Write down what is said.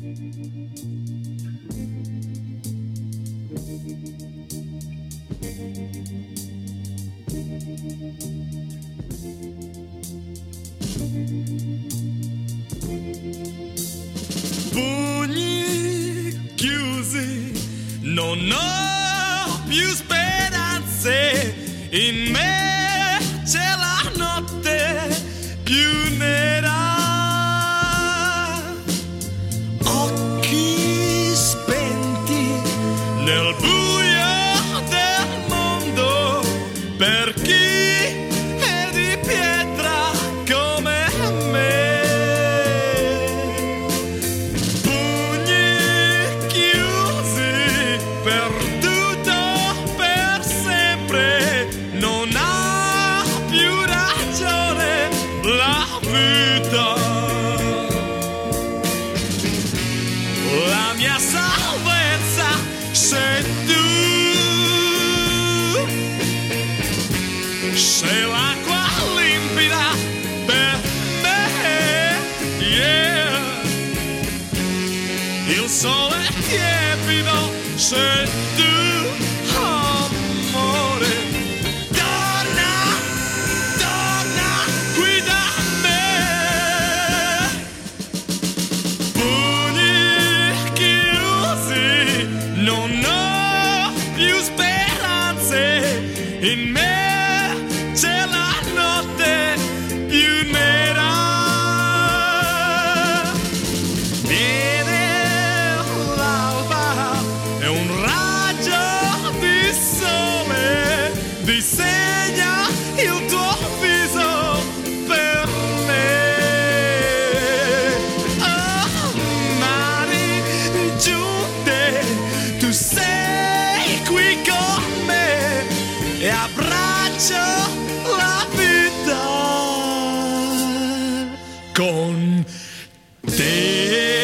Pugni chiusi, non ho più speranze, in me c'è la notte più nera. Occhi spenti nel buio del mondo, per chi è di pietra come me. Pugni chiusi, perduto per sempre, non ha più ragione la vita. La mia salvezza sei tu, sei l'acqua limpida per me, yeah. Il sole tiepido sei tu, amore. Torna, torna qui da me. Pugni chiusi, non ho più speranze, in me c'è la notte più nera. Viene l'alba e un raggio di sole disegna il tuo viso per me. Oh, mani giunte, tu sei qui con me e abbraccio la vita con te.